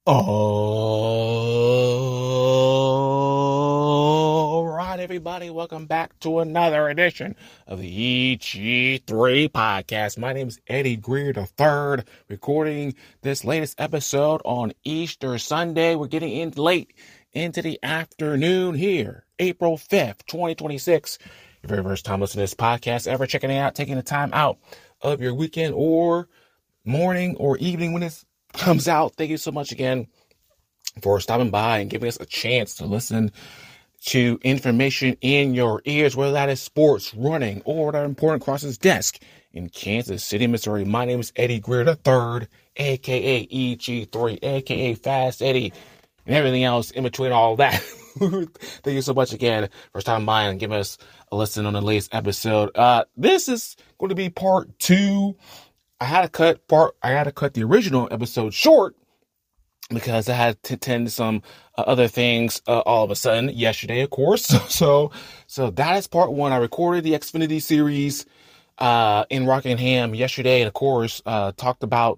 All right, everybody, welcome back to another edition of the EG3 podcast. My name is Eddie Greer III, recording this latest episode on Easter Sunday. We're getting in late into the afternoon here, April 5th, 2026. Your very first time listening to this podcast, ever checking it out, taking the time out of your weekend or morning or evening when this comes out. Thank you so much again for stopping by and giving us a chance to listen to information in your ears, whether that is sports, running, or that important crosses desk in Kansas City, Missouri. My name is Eddie Greer III, aka EG3, aka Fast Eddie, and everything else in between all that. Thank you so much again for stopping by and giving us a listen on the latest episode. This is going to be part 2. I had to cut the original episode short because I had to attend to some other things all of a sudden yesterday, of course. So that is part 1. I recorded the Xfinity series in Rockingham yesterday, and of course talked about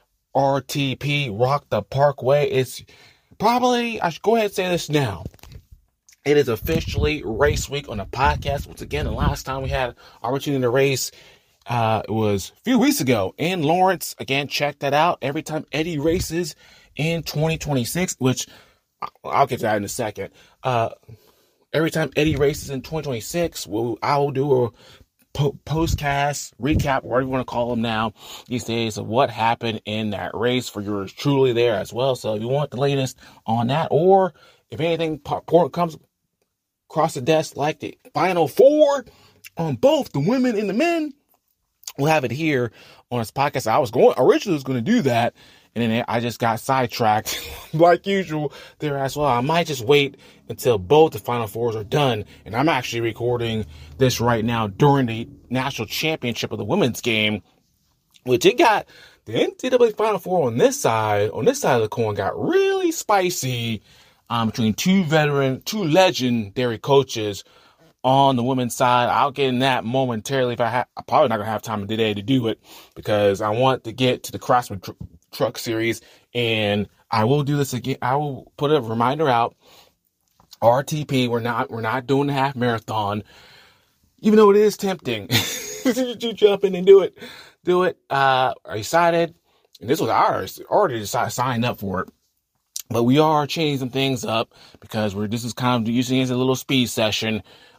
RTP, Rock the Parkway. It's probably, I should go ahead and say this now, it is officially race week on the podcast. Once again, the last time we had opportunity to race, it was a few weeks ago in Lawrence. Again, check that out. Every time Eddie races in 2026, which I'll get to that in a second. Every time Eddie races in 2026, I will do a postcast recap, whatever you want to call them now these days, of what happened in that race for yours truly there as well. So if you want the latest on that, or if anything important comes across the desk like the Final Four on both the women and the men, we'll have it here on this podcast. I originally was going to do that, and then I just got sidetracked like usual there as well. I might just wait until both the Final Fours are done, and I'm actually recording this right now during the national championship of the women's game, which it got the NCAA Final Four on this side of the coin got really spicy between two legendary coaches. On the women's side, I'll get in that momentarily. I'm probably not going to have time today to do it because I want to get to the Craftsman Truck Series, and I will do this again. I will put a reminder out. RTP, we're not doing the half marathon, even though it is tempting to jump in and do it. Are you excited? And this was ours. Already decided to sign up for it. But we are changing some things up because this is kind of using it as a little speed session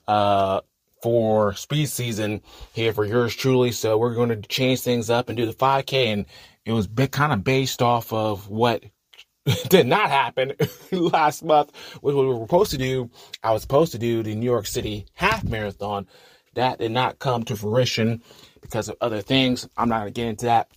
for speed season here for yours truly. So we're going to change things up and do the 5K, and it was kind of based off of what did not happen last month, which we were supposed to do. I was supposed to do the New York City half marathon. That did not come to fruition because of other things. I'm not going to get into that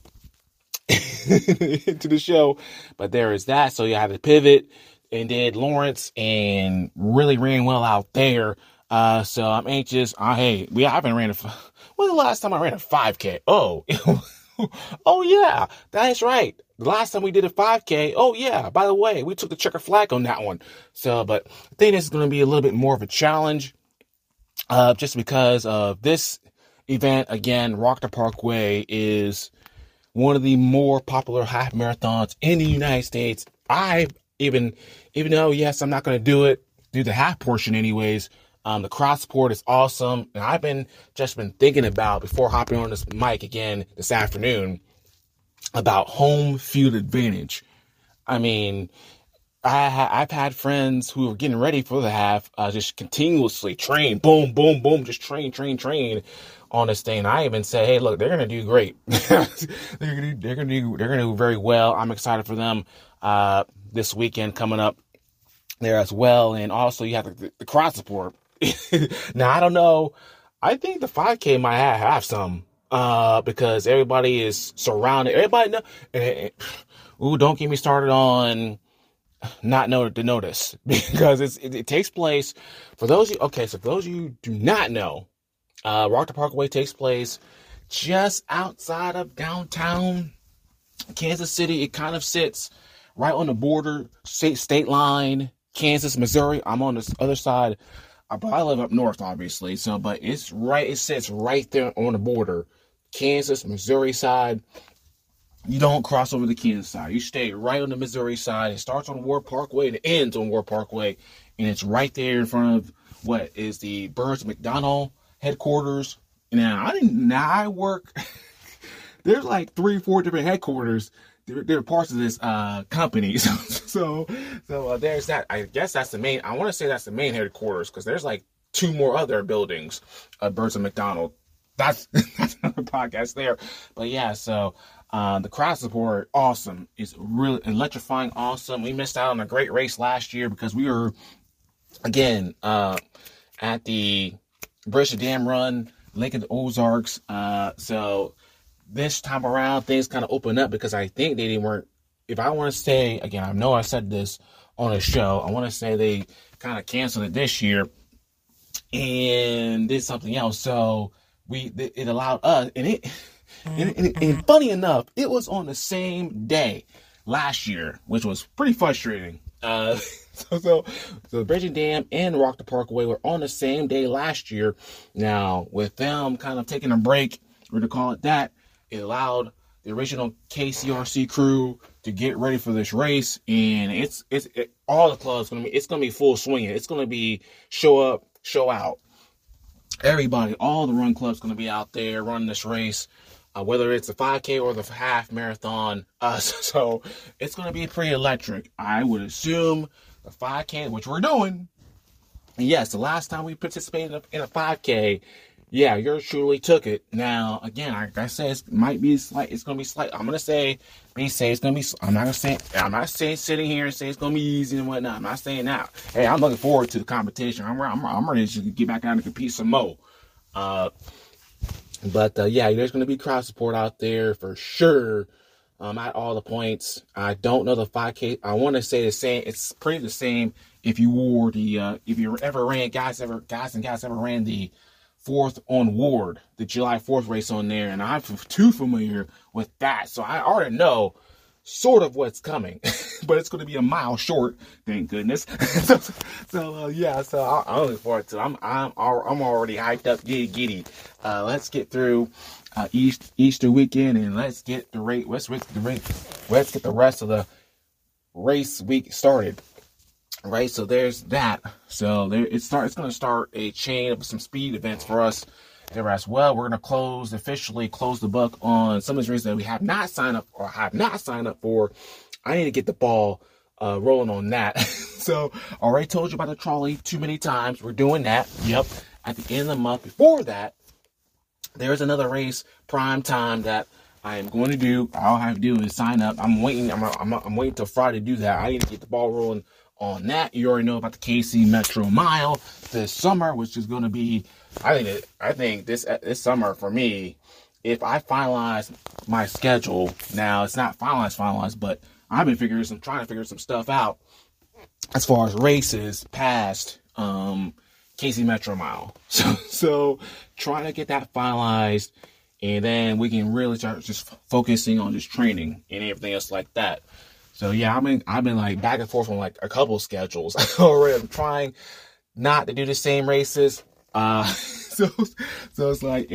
into the show, but there is that. So you had to pivot and did Lawrence and really ran well out there. So I'm anxious. I haven't ran when was the last time I ran a 5K? Oh, oh yeah, that is right. The last time we did a 5K. Oh yeah, by the way, we took the checker flag on that one. So, but I think this is going to be a little bit more of a challenge, just because of this event. Again, Rock the Parkway is one of the more popular half marathons in the United States. Even though, yes, I'm not going to do the half portion anyways. The cross support is awesome. And I've been thinking about, before hopping on this mic again this afternoon, about home field advantage. I mean, I've had friends who are getting ready for the half, just continuously train, boom, boom, boom, just train on this thing. I even say, hey, look, they're going to do great. they're going to do very well. I'm excited for them, this weekend coming up there as well. And also you have the cross support. Now, I don't know. I think the 5K might have some, because everybody is surrounded. Everybody know. Don't get me started on not know to notice, because it takes place for those of you. Okay, so for those of you who do not know, Rock the Parkway takes place just outside of downtown Kansas City. It kind of sits right on the border, state line, Kansas, Missouri. I'm on this other side. I live up north, obviously. So, but it sits right there on the border, Kansas, Missouri side. you don't cross over the Kansas side. You stay right on the Missouri side. It starts on Ward Parkway and it ends on Ward Parkway. And it's right there in front of what is the Burns McDonnell headquarters. Now, I work, there's like 3-4 different headquarters. They're parts of this company. So there's that. I guess that's the main, I want to say that's the main headquarters because there's like 2 more other buildings, Burns and McDonnell. That's another podcast there. But yeah, so the crowd support, awesome. It's really electrifying, awesome. We missed out on a great race last year because we were, again, at the Bridge to Dam Run, Lincoln Ozarks. So this time around, things kind of opened up because I think they weren't, if I want to say, again, I know I said this on a show, I want to say they kind of canceled it this year and did something else. So it allowed us, and funny enough, it was on the same day last year, which was pretty frustrating. So the Bridge and Dam and Rock the Parkway were on the same day last year. Now, with them kind of taking a break, or to call it that, it allowed the original KCRC crew to get ready for this race, and all the clubs it's gonna be full swinging. It's gonna be show up, show out. Everybody, all the run clubs gonna be out there running this race. Whether it's a 5K or the half marathon. So it's going to be pretty electric. I would assume the 5K, which we're doing. Yes, the last time we participated in a 5K, yeah, yours truly took it. Now, again, like I said, it might be slight. It's going to be slight. I'm going to say it's going to be, I'm not saying sitting here and say it's going to be easy and whatnot. I'm not saying that. Hey, I'm looking forward to the competition. I'm ready to get back out and compete some more. But yeah, there's going to be crowd support out there for sure. At all the points. I don't know the 5K. I want to say the same. It's pretty the same. If you wore if you ever ran, guys ever ran the 4th on Ward, the July 4th race on there, and I'm too familiar with that, so I already know sort of what's coming, but it's going to be a mile short, thank goodness. Yeah, so I'm looking forward to it. I'm already hyped up, giddy. Let's get through Easter weekend and let's get the rate. Let's get the rest of the race week started. Right, so there's that. So it's going to start a chain of some speed events for us there as well. We're going to officially close the book on some of these races that we have not signed up for. I need to get the ball rolling on that. So already told you about the trolley too many times. We're doing that. Yep. At the end of the month before that, there's another race, prime time, that I am going to do. All I have to do is sign up. I'm waiting. I'm waiting till Friday to do that. I need to get the ball rolling on that. You already know about the KC Metro Mile this summer, which is going to be, I think this summer for me, if I finalize my schedule. Now it's not finalized, but I've been trying to figure some stuff out as far as races past KC Metro Mile. So trying to get that finalized, and then we can really start just focusing on just training and everything else like that. So yeah, I've been like back and forth on like a couple schedules already. I'm trying not to do the same races. So it's like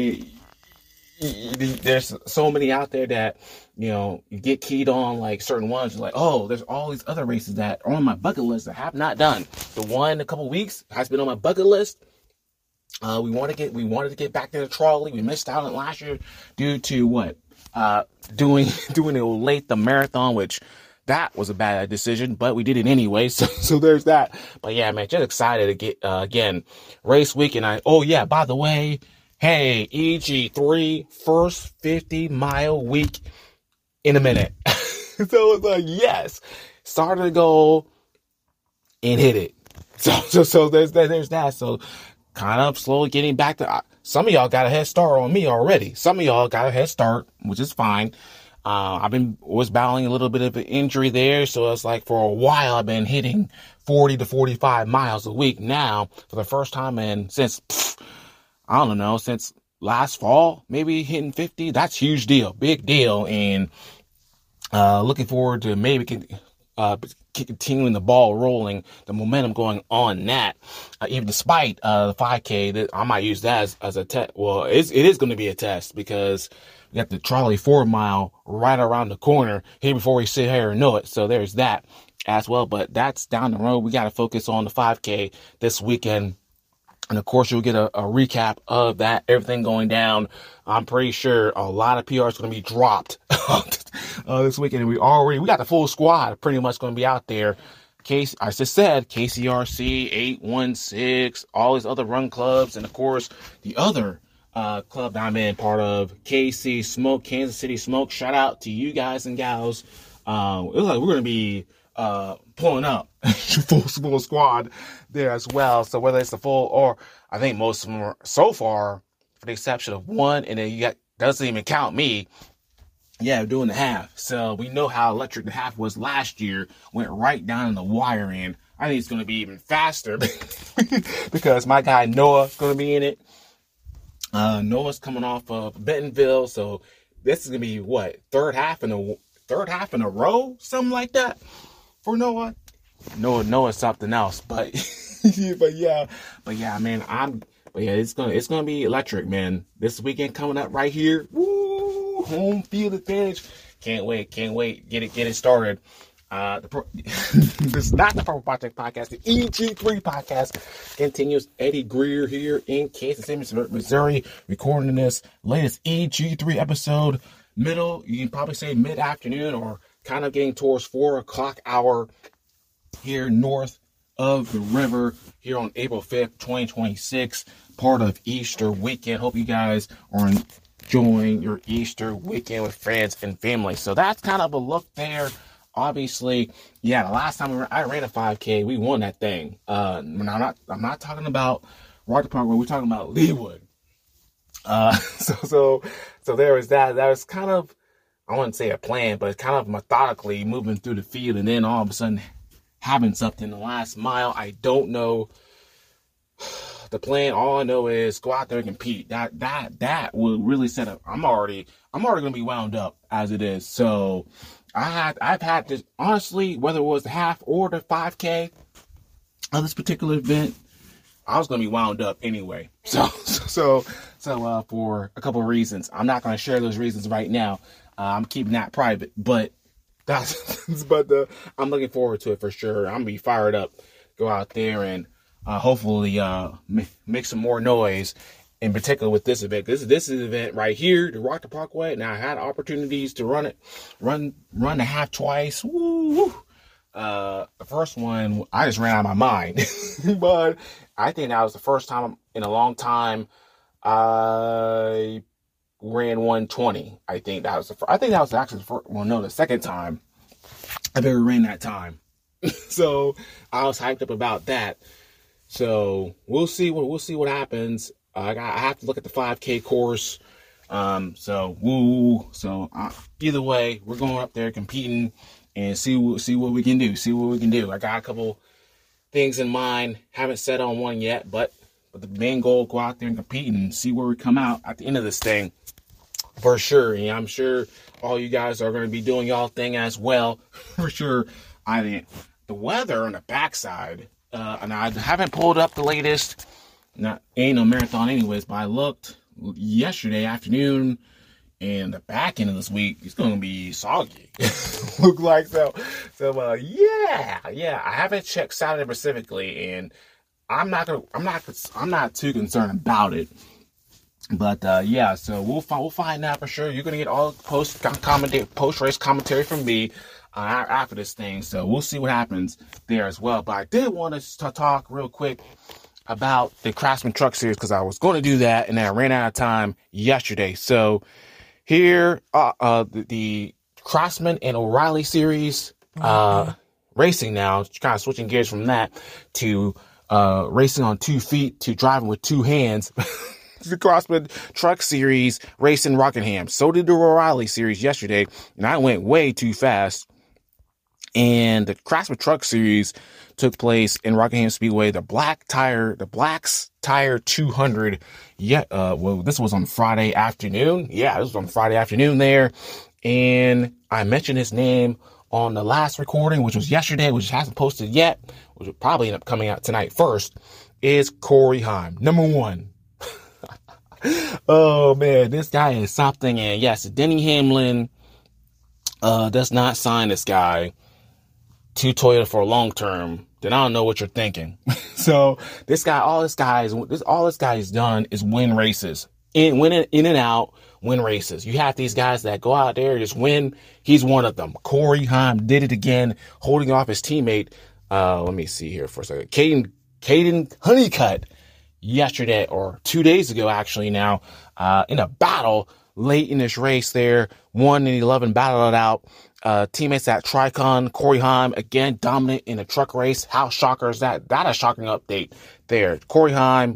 there's so many out there that, you know, you get keyed on like certain ones. You're like, oh, there's all these other races that are on my bucket list that I have not done. The one in a couple weeks has been on my bucket list. We wanted to get back in the trolley. We missed out on it last year due to what? Doing it late, the marathon, which that was a bad decision, but we did it anyway. So there's that. But yeah, man, just excited to get, again, race week. And by the way, hey, EG3 first 50-mile week in a minute. So it's like, yes, started the goal and hit it. So there's that. So kind of slowly getting back to, some of y'all got a head start on me already. Some of y'all got a head start, which is fine. Was battling a little bit of an injury there. So it's like for a while, I've been hitting 40 to 45 miles a week now for the first time since last fall, maybe hitting 50. That's a huge deal, big deal. And, looking forward to maybe continuing the ball rolling, the momentum going on that, even despite, the 5K, that I might use that as a test. Well, it is going to be a test because We got the Trolley 4 Mile right around the corner here before we sit here and know it. So there's that as well. But that's down the road. We got to focus on the 5K this weekend. And of course, you'll get a recap of that, everything going down. I'm pretty sure a lot of PR is going to be dropped this weekend. We got the full squad pretty much going to be out there. I just said KCRC, 816, all these other run clubs, and of course the other club that I'm in, part of, KC Smoke, Kansas City Smoke. Shout out to you guys and gals. It looks like we're going to be pulling up full squad there as well. So whether it's the full, or I think most of them are so far, for the exception of one, and then doesn't even count me. Yeah, doing the half. So we know how electric the half was last year. Went right down in the wire end. I think it's going to be even faster because my guy Noah's going to be in it. Noah's coming off of Bentonville, so this is going to be what, third half in a row, something like that for Noah. Noah's something else, but yeah, man. It's gonna be electric, man. This weekend coming up right here. Woo, home field advantage. Can't wait. Get it started. This is not the Purple Project Podcast. The EG3 Podcast continues. Eddie Greer here in Kansas City, Missouri, recording this latest EG3 episode. You can probably say mid-afternoon, or kind of getting towards 4 o'clock hour here north of the river here on April 5th, 2026, part of Easter weekend. Hope you guys are enjoying your Easter weekend with friends and family. So that's kind of a look there. Obviously, yeah, the last time I ran a 5K, we won that thing. I'm not talking about Rock Park, we're talking about Leawood. So there was that. That was kind of, I wouldn't say a plan, but kind of methodically moving through the field, and then all of a sudden having something the last mile. I don't know the plan. All I know is go out there and compete. That will really set up. I'm already going to be wound up as it is. So I've had this, honestly, whether it was the half or the 5K of this particular event, I was going to be wound up anyway. So for a couple of reasons, I'm not going to share those reasons right now. I'm keeping that private, but I'm looking forward to it for sure. I'm gonna be fired up, go out there and hopefully make some more noise. In particular with this event, this is an event right here, the Rock the Parkway. Now I had opportunities to run the half twice. Woo! The first one I just ran out of my mind, but I think that was the first time in a long time I ran 120. I think that was actually the first, the second time I've ever ran that time. So I was hyped up about that. So we'll see what happens. I have to look at the 5K course. Either way, we're going up there competing and see what we can do. I got a couple things in mind. Haven't set on one yet, but the main goal, go out there and compete and see where we come out at the end of this thing. For sure. And I'm sure all you guys are going to be doing y'all thing as well. For sure. I mean, the weather on the backside, and I haven't pulled up the latest, ain't no marathon anyways, but I looked yesterday afternoon, and the back end of this week, it's going to be soggy. Look like so. Yeah. I haven't checked Saturday specifically, and I'm not too concerned about it. But so we'll find out for sure. You're gonna get all post-race commentary from me after this thing. So we'll see what happens there as well. But I did want to talk real quick about the Craftsman Truck Series, because I was going to do that and then I ran out of time yesterday. So here, the Craftsman and O'Reilly Series racing now, kind of switching gears from that to racing on 2 feet to driving with 2 hands. The Craftsman Truck Series raced in Rockingham. So did the O'Reilly Series yesterday, and I went way too fast. And the Craftsman Truck Series took place in Rockingham Speedway. The Blacks Tire 200. This was on Friday afternoon. Yeah, this was on Friday afternoon there. And I mentioned his name on the last recording, which was yesterday, which hasn't posted yet, which will probably end up coming out tonight first, is Corey Heim. Number 1. Oh man, this guy is something. And yes, Denny Hamlin does not sign this guy to Toyota for a long term, then I don't know what you're thinking. So all this guy's done is win races, win in and out, win races. You have these guys that go out there just win. He's one of them. Corey Heim did it again, holding off his teammate. Let me see here for a second. Caden Honeycutt yesterday or 2 days ago, actually now, in a battle late in this race there, 1-11 battled it out. Teammates at Tricon, Corey Heim, again, dominant in a truck race. How shocker is that? That a shocking update there. Corey Heim,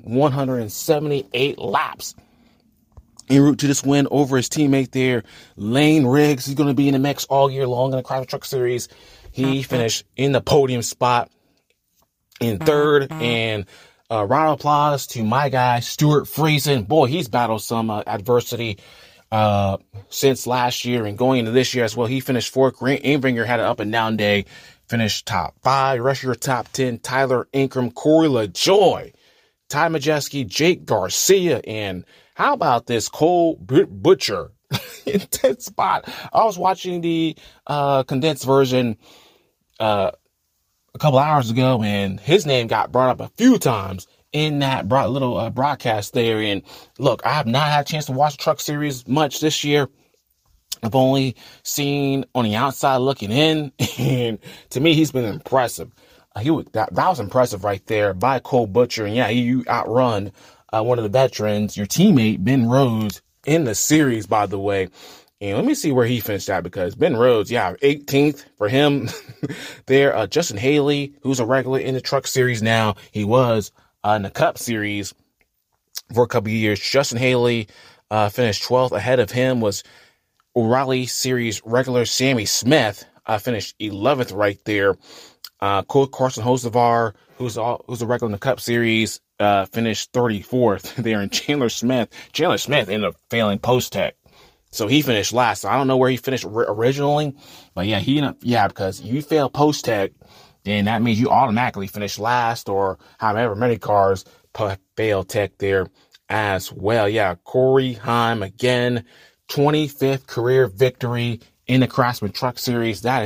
178 laps en route to this win over his teammate there. Lane Riggs, he's going to be in the mix all year long in the Chrysler Truck Series. He finished in the podium spot in third. And round of applause to my guy, Stuart Friesen. Boy, he's battled some adversity since last year and going into this year as well. He finished fourth. Grant Abringer had an up and down day, finished top 5. Rest of your top 10, Tyler Ankrum, Corey LaJoy, Ty Majeski, Jake Garcia, and how about this Cole Butcher in 10th spot? I was watching the condensed version a couple hours ago, and his name got brought up a few times in that little broadcast there. And look, I have not had a chance to watch the Truck Series much this year. I've only seen on the outside looking in, and to me, he's been impressive. That was impressive right there by Cole Butcher. And yeah, you outrun one of the veterans, your teammate, Ben Rhodes, in the series, by the way. And let me see where he finished at, because Ben Rhodes, 18th for him there. Justin Haley, who's a regular in the Truck Series now. He was in the Cup Series for a couple of years. Justin Haley finished 12th. Ahead of him was O'Reilly Series regular Sammy Smith, finished 11th right there. Carson Hocevar, who's a regular in the Cup Series, finished 34th there. And Chandler Smith ended up failing post-tech, so he finished last. So I don't know where he finished originally, but because you fail post-tech, then that means you automatically finish last, or however many cars fail tech there as well. Yeah, Corey Heim again, 25th career victory in the Craftsman Truck Series. That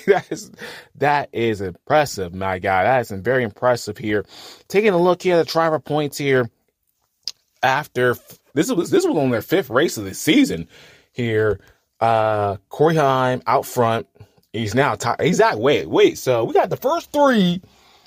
is impressive, my guy. That is very impressive here. Taking a look here at the driver points here. After this was only their 5th race of the season here. Corey Heim out front. He's now he's at wait. So we got the first 3,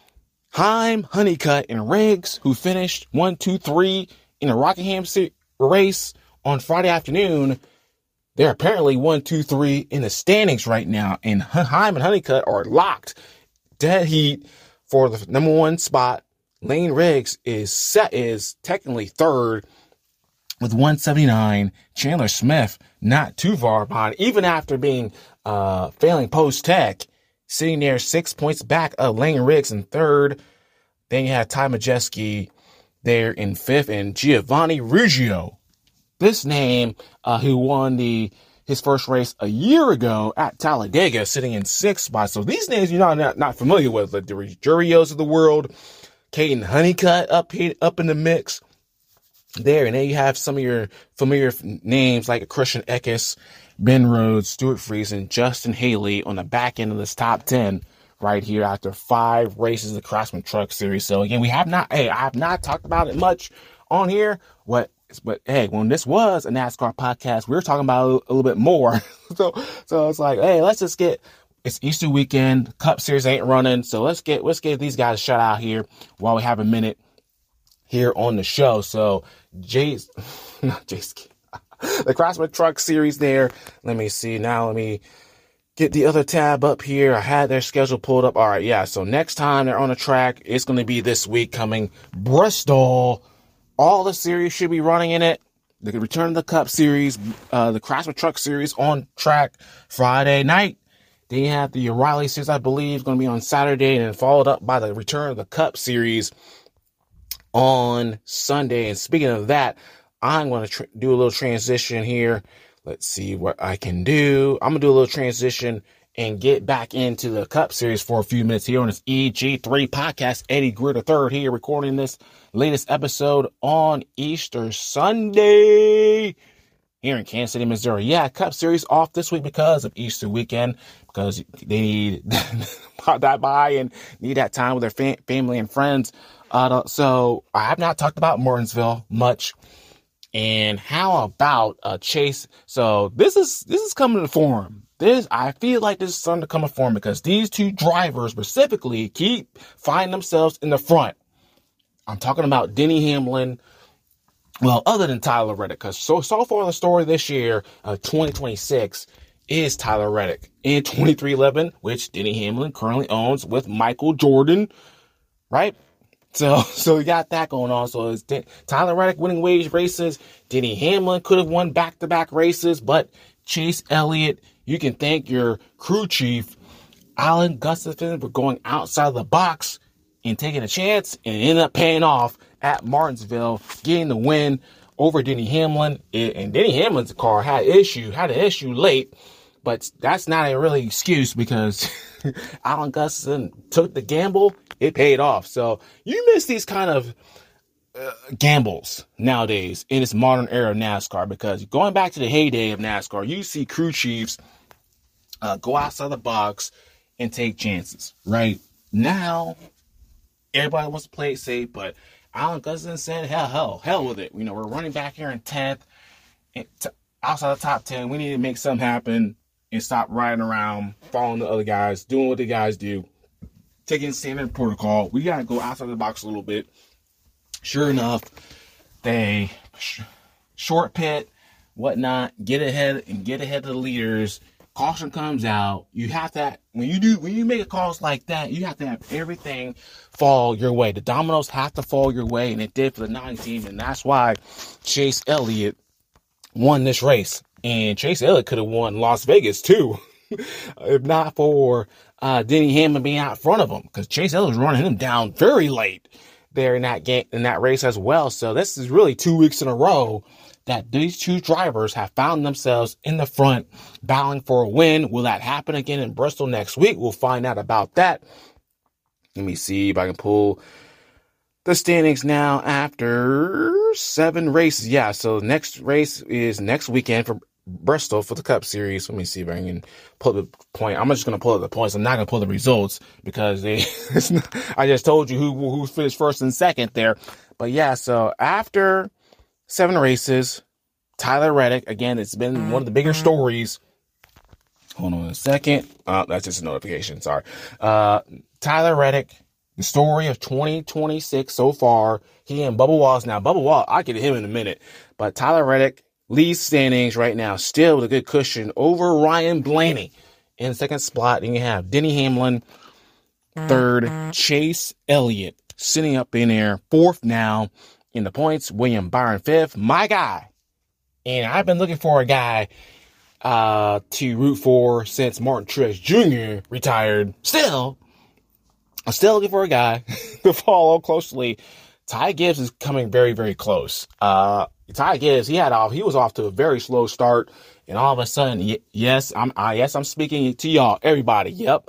Heim, Honeycutt, and Riggs, who finished 1, 2, 3 in the Rockingham race on Friday afternoon. They're apparently 1, 2, 3 in the standings right now, and Heim and Honeycutt are locked dead heat for the number 1 spot. Lane Riggs is technically 3rd with 179. Chandler Smith not too far behind, even after being failing post-tech, sitting there 6 points back of Lane Riggs in 3rd. Then you have Ty Majeski there in 5th, and Giovanni Riggio, this name, who won his first race a year ago at Talladega, sitting in 6th spot. So these names you're not familiar with, like the Rigios of the world. Caden Honeycutt up in the mix there. And then you have some of your familiar names like Christian Eckes, Ben Rhodes, Stuart Friesen, Justin Haley on the back end of this top 10 right here after 5 races of the Craftsman Truck Series. So again, I have not talked about it much on here. But hey, when this was a NASCAR podcast, we were talking about it a little bit more. so it's like, hey, it's Easter weekend, Cup Series ain't running, so let's give these guys a shout out here while we have a minute here on the show. So the Craftsman Truck Series there. Let me see now. Let me get the other tab up here. I had their schedule pulled up. All right, yeah. So next time they're on the track, it's going to be this week coming, Bristol. All the series should be running in it. The return of the Cup Series, the Craftsman Truck Series on track Friday night. Then you have the O'Reilly Series, I believe, going to be on Saturday, and then followed up by the return of the Cup Series on Sunday. And speaking of that, I'm going to do a little transition here. Let's see what I can do. I'm going to do a little transition and get back into the Cup Series for a few minutes here on this EG3 podcast. Eddie Greer III here, recording this latest episode on Easter Sunday here in Kansas City, Missouri. Yeah, Cup Series off this week because of Easter weekend, because they need that bye and need that time with their family and friends. So I have not talked about Martinsville much. And how about Chase? So this is coming to form. I feel like this is starting to come to form because these two drivers specifically keep finding themselves in the front. I'm talking about Denny Hamlin. Well, other than Tyler Reddick, because so far the story this year, 2026, is Tyler Reddick in 2311, which Denny Hamlin currently owns with Michael Jordan, right? So we got that going on. So it's Tyler Reddick winning wage races. Denny Hamlin could have won back-to-back races, but Chase Elliott, you can thank your crew chief, Alan Gustafson, for going outside the box and taking a chance and ended up paying off at Martinsville, getting the win over Denny Hamlin. And Denny Hamlin's car had an issue late, but that's not a really excuse because Alan Gustafson took the gamble. It paid off. So you miss these kind of gambles nowadays in this modern era of NASCAR, because going back to the heyday of NASCAR, you see crew chiefs go outside the box and take chances. Right now, everybody wants to play it safe, but Alan Gustafson said, hell with it. We're running back here in 10th, outside the top 10. We need to make something happen and stop riding around, following the other guys, doing what the guys do, taking standard protocol. We got to go outside the box a little bit. Sure enough, they short pit, whatnot, get ahead of the leaders. Caution comes out. You have to, when you make a calls like that, you have to have everything fall your way. The dominoes have to fall your way, and it did for the 9 team, and that's why Chase Elliott won this race. And Chase Elliott could have won Las Vegas too, if not for Denny Hamlin being out front of him, because Chase Elliott was running him down very late there in that race as well. So this is really 2 weeks in a row that these two drivers have found themselves in the front, battling for a win. Will that happen again in Bristol next week? We'll find out about that. Let me see if I can pull the standings now after 7 races. Yeah, so next race is next weekend for Bristol for the Cup Series. Let me see if I can pull the point. I'm just going to pull up the points. I'm not going to pull the results because I just told you who finished first and second there. But yeah, so after 7 races, Tyler Reddick, again, it's been one of the bigger stories. Hold on a second. That's just a notification. Sorry. Tyler Reddick, the story of 2026 so far. He and Bubba Wallace. Now, Bubba Wallace, I'll get to him in a minute. But Tyler Reddick leads standings right now, still with a good cushion over Ryan Blaney in second spot. And you have Denny Hamlin, third, Chase Elliott sitting up in there, fourth now in the points. William Byron, fifth, my guy. And I've been looking for a guy to root for since Martin Truex Jr. retired. I'm still looking for a guy to follow closely. Ty Gibbs is coming very, very close. Ty Gibbs, he was off to a very slow start, and all of a sudden, yes, I'm speaking to y'all, everybody. Yep.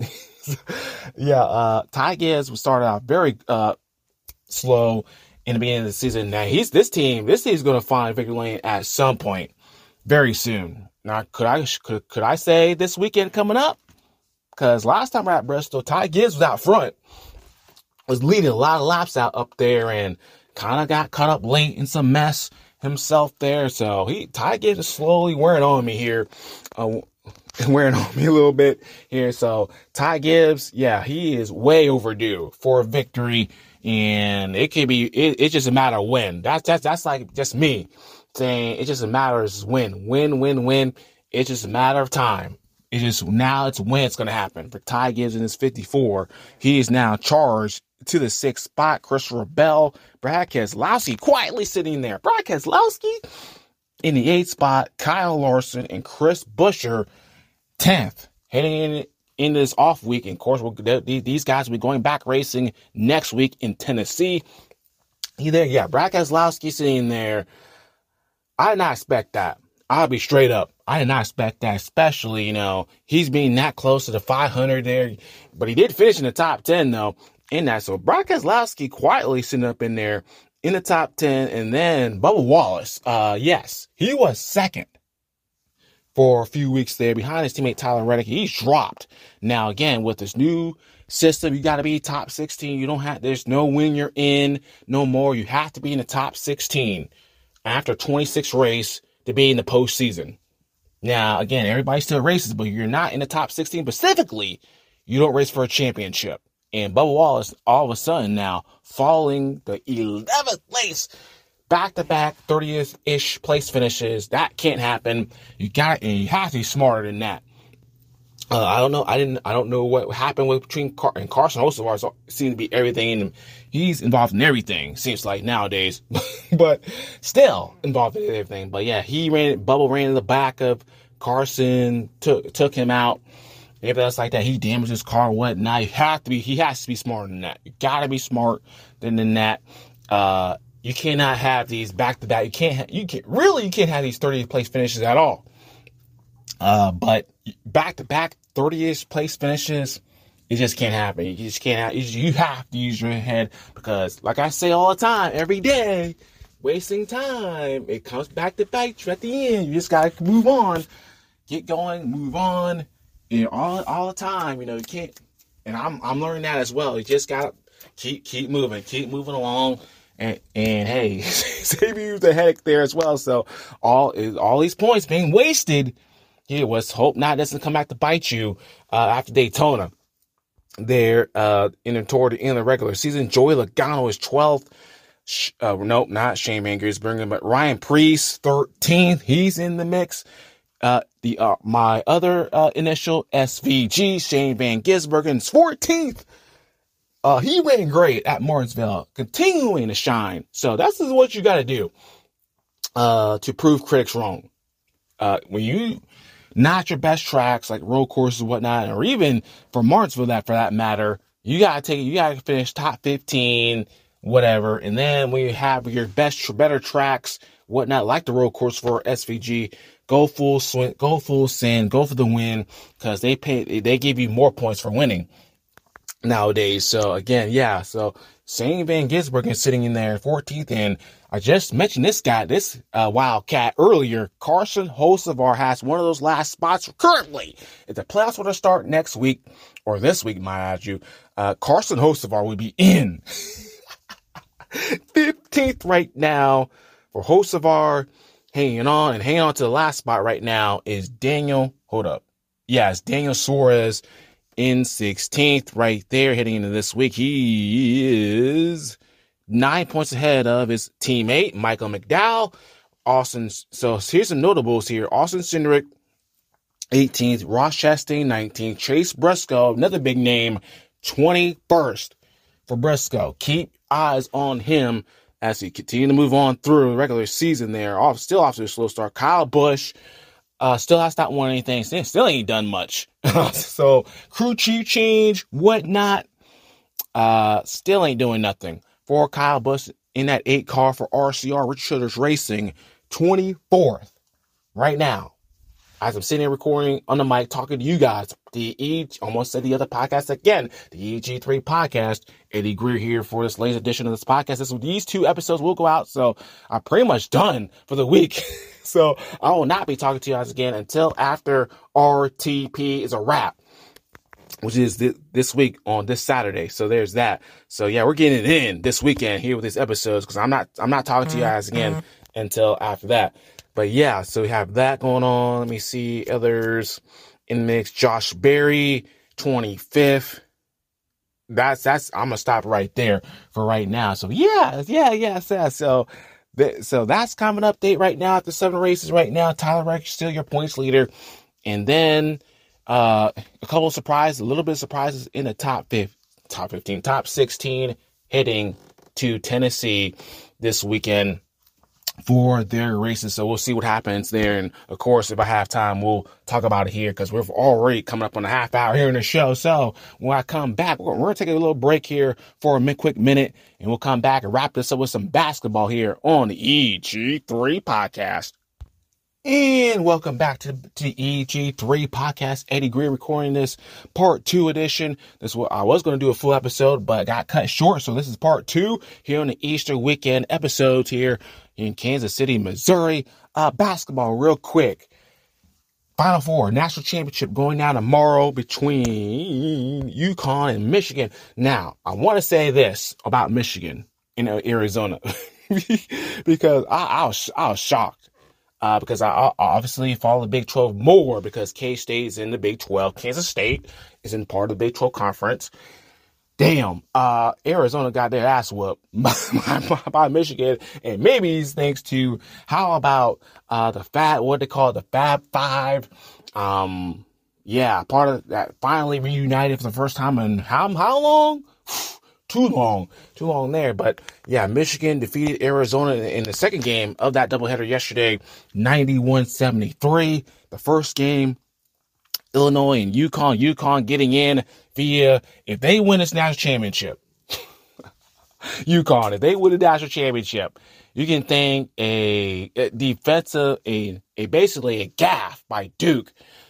Yeah, Ty Gibbs started out very slow in the beginning of the season. Now this team's going to find victory lane at some point very soon. Now, could I say this weekend coming up? Because last time we were at Bristol, Ty Gibbs was out front, was leading a lot of laps out up there, and kind of got caught up late in some mess himself there. So Ty Gibbs is slowly wearing on me here, wearing on me a little bit here. So Ty Gibbs, yeah, he is way overdue for a victory, and it could be. It's just a matter of when. That's like just me saying it just a matter of when. It's just a matter of time. It's when it's going to happen. For Ty Gibbs in his 54, he is now charged to the 6th spot. Christopher Bell, Brad Keselowski quietly sitting there. Brad Keselowski in the 8th spot. Kyle Larson and Chris Buescher 10th. Heading in this off week. And of course, these guys will be going back racing next week in Tennessee. Brad Keselowski sitting there. I did not expect that. I'll be straight up. I did not expect that, especially, he's being that close to the 500 there, but he did finish in the top 10 though in that. So Brock Keselowski quietly sitting up in there in the top 10. And then Bubba Wallace, yes, he was second for a few weeks there behind his teammate Tyler Reddick. He's dropped. Now, again, with this new system, you got to be top 16. There's no when you're in no more. You have to be in the top 16 after 26 race to be in the postseason. Now, again, everybody still races, but you're not in the top 16 specifically. You don't race for a championship. And Bubba Wallace, all of a sudden now, falling the 11th place, back-to-back 30th-ish place finishes. That can't happen. You have to be smarter than that. I don't know. I don't know what happened between Carson Hocevar. Seems to be everything, and he's involved in everything. Seems like nowadays, but still involved in everything. But yeah, Bubba ran in the back of Carson, took him out. Everything else like that. He damaged his car, whatnot. He has to be smarter than that. You gotta be smarter than that. You cannot have these back to back. You can't have these 30th place finishes at all. But back to back 30th place finishes, it just can't happen. You just can't you have to use your head, because like I say all the time, every day, wasting time, it comes back to bite you at the end. You just gotta move on, get going, move on, all the time. You can't, and I'm learning that as well. You just gotta keep moving along. And hey, save you the headache there as well. So all these points being wasted, let's hope not doesn't come back to bite you after Daytona. There, toward the end of the regular season, Joey Logano is 12th. Nope, not Shane Van Gisbergen, but Ryan Preece 13th. He's in the mix. My other initial, SVG, Shane Van Gisbergen's 14th. He ran great at Martinsville, continuing to shine. So that's what you got to do to prove critics wrong. When you not your best tracks like road courses and whatnot, or even for Martinsville, for that matter, you got to finish top 15, whatever. And then when you have your better tracks, whatnot, like the road course for SVG, go full send, go for the win, because they give you more points for winning nowadays. So again, so Shane Van Gisbergen is sitting in there 14th, and I just mentioned this Wildcat earlier. Carson Hocevar has one of those last spots currently. If the playoffs were to start next week, or this week, might I add you, Carson Hocevar would be in 15th right now for Hocevar. Hanging on to the last spot right now is Daniel. Hold up. Yeah, it's Daniel Suarez in 16th right there heading into this week. He is 9 points ahead of his teammate, Michael McDowell. So here's some notables here. Austin Cindric, 18th. Ross Chastain, 19th. Chase Briscoe, another big name, 21st for Briscoe. Keep eyes on him as he continues to move on through the regular season there. Still off to a slow start. Kyle Busch still has not won anything. Still ain't done much. So crew chief change, whatnot. Still ain't doing nothing. For Kyle Busch in that 8 car for RCR, Richard Childress Racing, 24th right now. As I'm sitting here recording on the mic, talking to you guys, almost said the other podcast again, the EG3 podcast. Eddie Greer here for this latest edition of this podcast. These 2 episodes will go out, so I'm pretty much done for the week. So I will not be talking to you guys again until after RTP is a wrap, which is this week on this Saturday. So there's that. So yeah, we're getting it in this weekend here with these episodes, because I'm not talking to you guys again until after that. But yeah, so we have that going on. Let me see others in the mix. Josh Berry, 25th. That's I'm gonna stop right there for right now. So yeah. So that's kind of an update right now after 7 races right now. Tyler Reddick still your points leader, and then a couple of surprises, a little bit of surprises in the top 15, top 16, heading to Tennessee this weekend for their races. So we'll see what happens there. And of course, if I have time, we'll talk about it here, because we're already coming up on a half hour here in the show. So when I come back, we're going to take a little break here for a quick minute, and we'll come back and wrap this up with some basketball here on the EG3 podcast. And welcome back to the EG3 podcast. Eddie Greer recording this part 2 edition. This is what I was going to do a full episode, but got cut short. So this is part 2 here on the Easter weekend episodes here in Kansas City, Missouri. Basketball real quick. Final Four, national championship going down tomorrow between UConn and Michigan. Now, I want to say this about Michigan in Arizona because I was shocked. Because I obviously follow the Big 12 more because K-State is in the Big 12. Kansas State is in part of the Big 12 conference. Damn, Arizona got their ass whooped by Michigan, and maybe it's thanks to how about what they call it, the Fab Five. Part of that finally reunited for the first time in how long? Too long there. But yeah, Michigan defeated Arizona in the second game of that doubleheader yesterday, 91-73. The first game, Illinois and UConn getting in via, if they win this national championship, UConn, if they win the national championship, you can thank a defensive, basically a gaffe by Duke,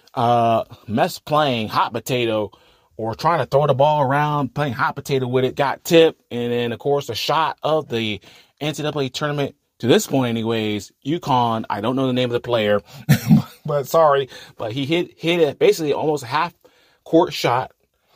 playing hot potato or trying to throw the ball around, playing hot potato with it, got tipped. And then, of course, the shot of the NCAA tournament, to this point anyways, UConn, I don't know the name of the player, but sorry, but he hit it basically almost a half-court shot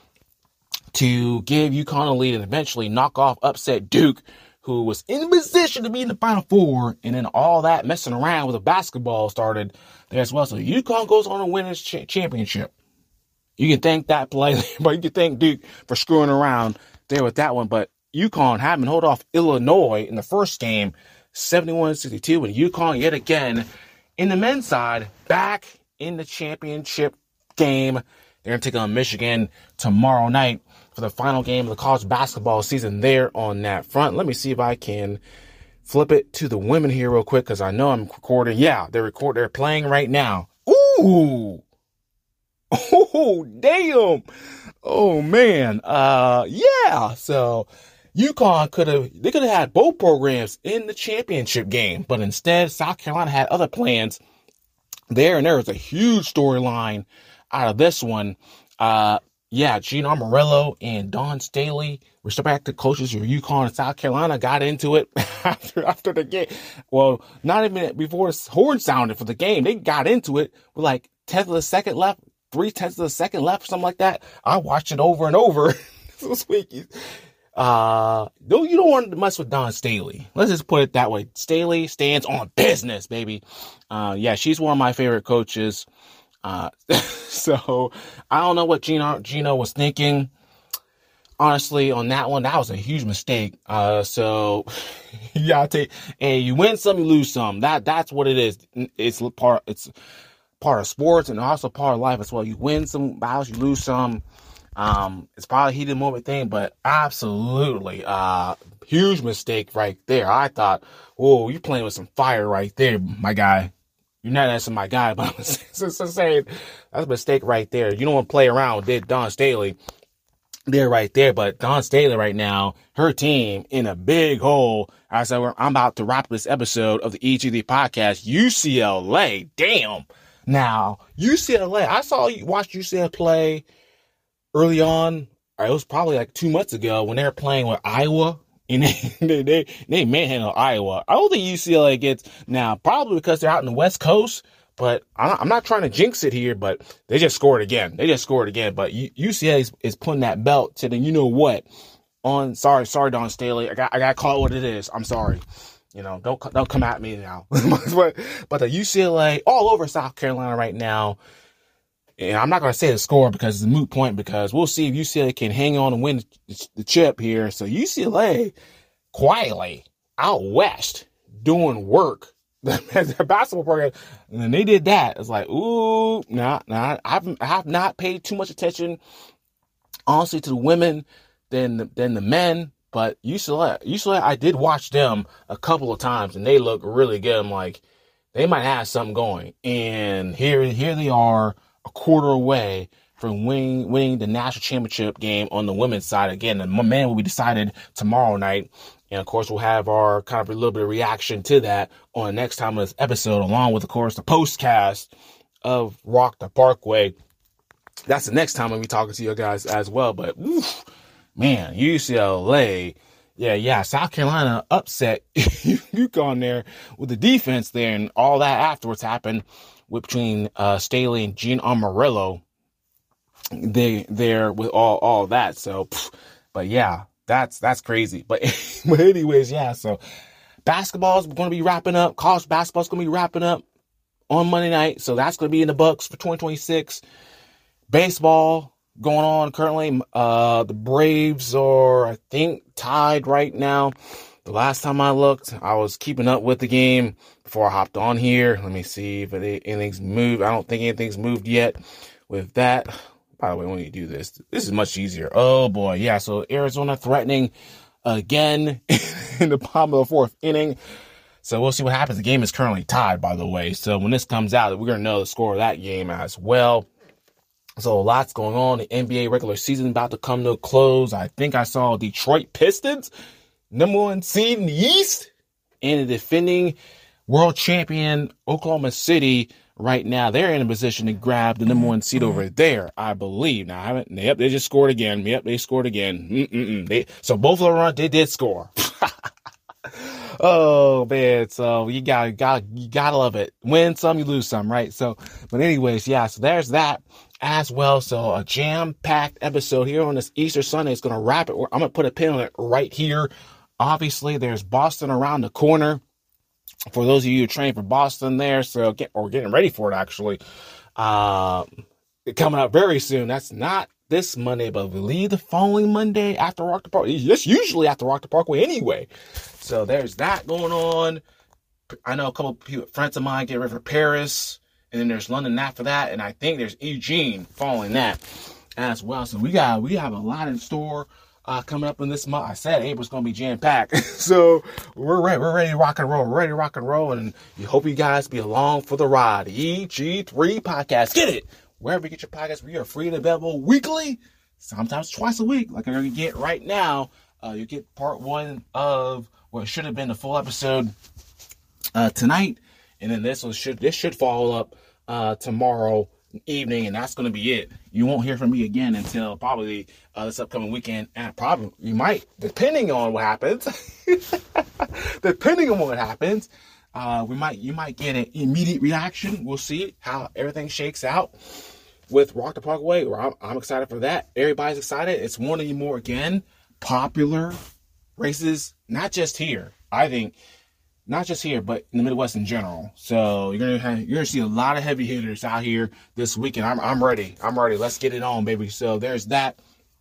to give UConn a lead and eventually knock off, upset Duke, who was in position to be in the Final Four. And then all that messing around with the basketball started there as well. So UConn goes on to win this championship. You can thank that play, but you can thank Duke for screwing around there with that one. But UConn having hold off Illinois in the first game, 71-62, and UConn yet again in the men's side back in the championship game. They're going to take on Michigan tomorrow night for the final game of the college basketball season there on that front. Let me see if I can flip it to the women here real quick because I know I'm recording. Yeah, they're playing right now. Ooh. Oh, damn. Oh, man. Yeah. So UConn could have had both programs in the championship game, but instead South Carolina had other plans there. And there was a huge storyline out of this one. Gene Amarillo and Dawn Staley, respective coaches of UConn and South Carolina, got into it after the game. Well, not even before the horn sounded for the game. They got into it with like 3/10 of a second left, something like that. I watched it over and over this week. You don't want to mess with Dawn Staley. Let's just put it that way. Staley stands on business, baby. She's one of my favorite coaches. So I don't know what Gino was thinking. Honestly, on that one, that was a huge mistake. So you gotta take, and you win some, you lose some. That's what it is. It's part of sports and also part of life as well. You win some battles, you lose some. It's probably a heated moment thing, but absolutely, huge mistake right there. I thought, whoa, you're playing with some fire right there, my guy. You're not asking my guy, but I'm saying that's a mistake right there. You don't want to play around with Dawn Staley there right there, but Dawn Staley right now, her team in a big hole. I said, I'm about to wrap this episode of the EG3 podcast. UCLA, damn. Now, UCLA, I saw you watch UCLA play early on. It was probably like 2 months ago when they were playing with Iowa, and they manhandled Iowa. I don't think UCLA gets, now, probably because they're out in the West Coast, but I'm not trying to jinx it here, but they just scored again. But UCLA is putting that belt to the, you know what, on, sorry, Dawn Staley. I got to call it what it is. I'm sorry. Don't come at me now. but the UCLA all over South Carolina right now. And I'm not going to say the score because it's a moot point, because we'll see if UCLA can hang on and win the chip here. So UCLA quietly out west doing work. The basketball program, and they did that. It's like, ooh, I have not paid too much attention, honestly, to the women than the men. But UCLA, I did watch them a couple of times, and they look really good. I'm like, they might have something going. And here they are, a quarter away from winning the national championship game on the women's side. Again, the men will be decided tomorrow night. And of course, we'll have our kind of a little bit of reaction to that on the next time of this episode, along with, of course, the postcast of Rock the Parkway. That's the next time I'll be talking to you guys as well. But, man, UCLA, yeah, South Carolina upset UConn there with the defense there, and all that afterwards happened between Staley and Gene Amarillo. There with all that. So, but yeah, that's crazy. But anyways, yeah. So basketball is going to be wrapping up. College basketball is going to be wrapping up on Monday night. So that's going to be in the books for 2026. Baseball going on currently. The Braves are, I think, tied right now. The last time I looked, I was keeping up with the game before I hopped on here. Let me see if anything's moved. I don't think anything's moved yet with that. By the way, when you do this is much easier. Oh, boy. Yeah, so Arizona threatening again in the bottom of the fourth inning. So we'll see what happens. The game is currently tied, by the way. So when this comes out, we're going to know the score of that game as well. So lots going on. The NBA regular season about to come to a close. I think I saw Detroit Pistons, #1 seed in the East, and the defending world champion Oklahoma City. Right now, they're in a position to grab the #1 seed over there, I believe. Now, they just scored again. Yep, they scored again. So both of them, they did score. Oh, man. So you gotta love it. Win some, you lose some, right? So, but anyways, yeah, so there's that as well. So a jam-packed episode here on this Easter Sunday. It's going to wrap it. I'm going to put a pin on it right here. Obviously, there's Boston around the corner. For those of you who train for Boston there, so getting ready for it, actually, coming up very soon. That's not this Monday, but I believe the following Monday after Rock the Parkway. It's usually after Rock the Parkway anyway. So there's that going on. I know a couple of people, friends of mine, get ready for Paris, and then there's London after that, and I think there's Eugene following that as well. So we have a lot in store. Coming up in this month. I said April's going to be jam-packed. So we're ready. We're ready to rock and roll. We're ready to rock and roll. And we hope you guys be along for the ride. EG3 Podcast. Get it. Wherever you get your podcasts, we are free and available weekly, sometimes twice a week. Like I'm going to get right now. You get part 1 of what should have been the full episode tonight. And then this should follow up tomorrow evening, and that's going to be it. You won't hear from me again until probably this upcoming weekend, and probably you might, depending on what happens. Depending on what happens, you might get an immediate reaction. We'll see how everything shakes out with Rock the Parkway. I'm excited for that. Everybody's excited. It's one of the more popular races, not just here. I think. Not just here, but in the Midwest in general. So you're gonna see a lot of heavy hitters out here this weekend. I'm ready. Let's get it on, baby. So there's that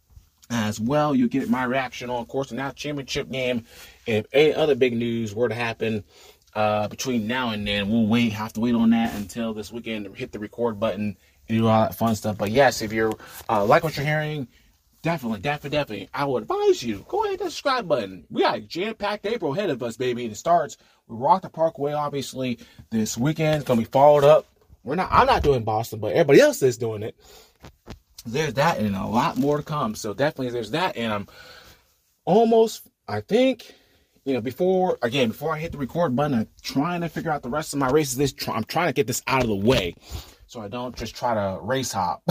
as well. You get my reaction on, of course, the national championship game. If any other big news were to happen between now and then, we'll have to wait on that until this weekend to hit the record button and do all that fun stuff. But yes, if you're like what you're hearing, definitely, I would advise you, go ahead and hit the subscribe button. We got a jam-packed April ahead of us, baby. And it starts with Rock the Parkway, obviously, this weekend. It's going to be followed up. I'm not doing Boston, but everybody else is doing it. There's that and a lot more to come. So definitely there's that. And I'm almost, I think, before I hit the record button, I'm trying to figure out the rest of my races. I'm trying to get this out of the way so I don't just try to race hop.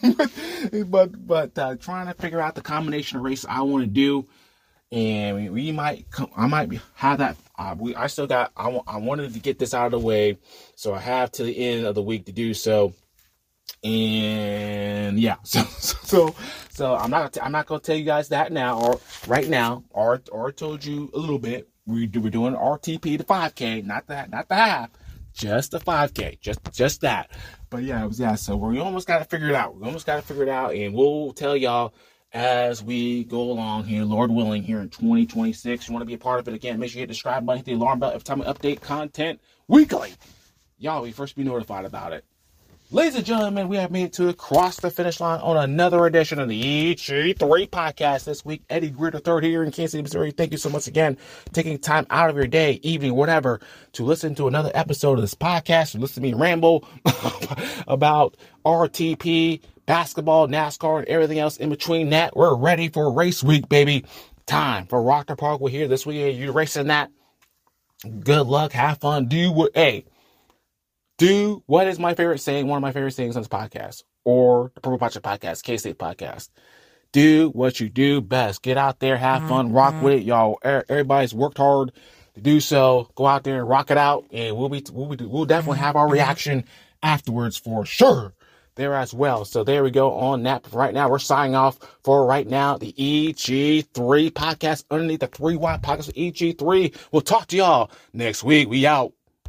but trying to figure out the combination of races I want to do, and I might have that. I wanted to get this out of the way, so I have to the end of the week to do so. And yeah, so I'm not gonna tell you guys that now or right now, or told you a little bit. We're doing RTP to 5K, not the half. Just the 5K, just that. But yeah, so we almost got to figure it out. And we'll tell y'all as we go along here, Lord willing, here in 2026. You want to be a part of it again, make sure you hit the subscribe button, hit the alarm bell every time we update content weekly. Y'all will first be notified about it. Ladies and gentlemen, we have made it to across the finish line on another edition of the EG3 Podcast this week. Eddie Greer III here in Kansas City, Missouri. Thank you so much again taking time out of your day, evening, whatever, to listen to another episode of this podcast, to listen to me ramble about RTP, basketball, NASCAR, and everything else in between that. We're ready for race week, baby. time for Rock the Park. We're here this weekend. You're racing that. Good luck. Have fun. Do what is my favorite saying? One of my favorite sayings on this podcast or the Purple Project podcast, K-State podcast. Do what you do best. Get out there, have fun, rock with it, y'all. Everybody's worked hard to do so. Go out there and rock it out, and we'll definitely have our reaction afterwards for sure there as well. So there we go on that. Right now, we're signing off for right now the EG3 podcast underneath the 3 Watt podcast with EG3. We'll talk to y'all next week. We out.